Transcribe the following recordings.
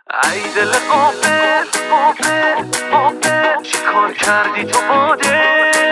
ای دل غافل غافل غافل چی کار کردی تو باده؟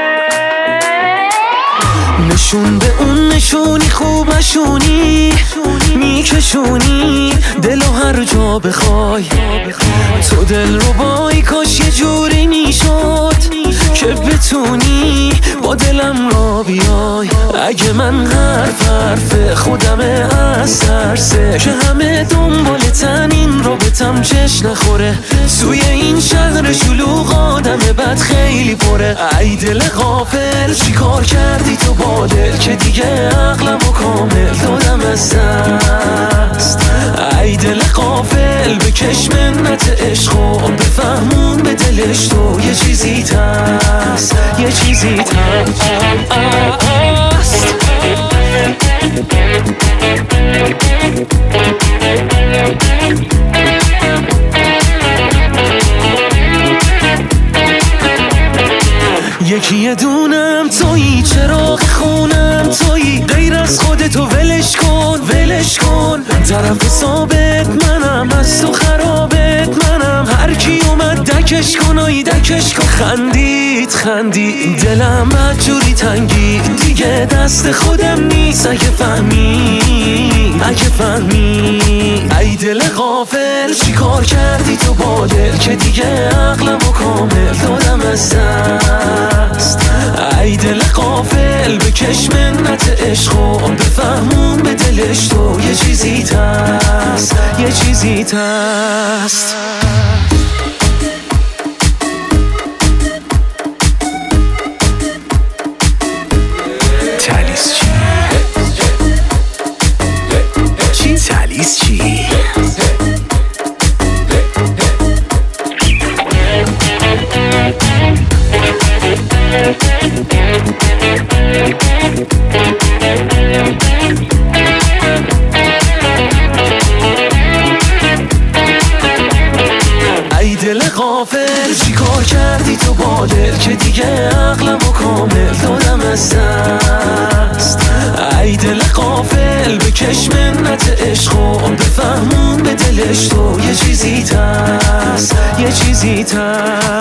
نشون به اون نشونی خوب نشونی میکشونی دلو هر جا بخوای. تو دل رو بای کاش یه جوری میشد که بتونی با دلم را بیای. اگه من حرف خودمه از ترسه که همه دنبالتن این رابطم چش نخوره. توی این شهر شلوغ آدم بد خیلی پره. ای دل غافل چی کار کردی تو با دل که دیگه عقلمو کامل دادم از دست. ای دل غافل بکش منت عشقو بفهمون به دلش تو یه چیزی هست، یه چیزی هست. یکی دونم تویی، چراغ خونم تویی، غیر از خودتو ولش کن ولش کن. طرف ثابت منم، از تو خرابت منم. هر کی اومد دکش کن آی دکش کن. خندید خندید دلم بدجوری تنگی دیگه دست خودم نیست. اگه فهمی ای دل غافل چی کار کردی تو با دل که دیگه عقلمو کامل دادم از دست. ای دل غافل بکش منت عشقو بفهمون به دلش تو یه چیزی هست، یه چیزی هست. تالیس چی؟ تالیس چی؟ ای دل غافل چی کار کردی تو با دل که دیگه عقلمو کامل دادم از دست. ای دل غافل بکش منت عشقو بفهمون به دلش تو یه چیزی هست، یه چیزی هست.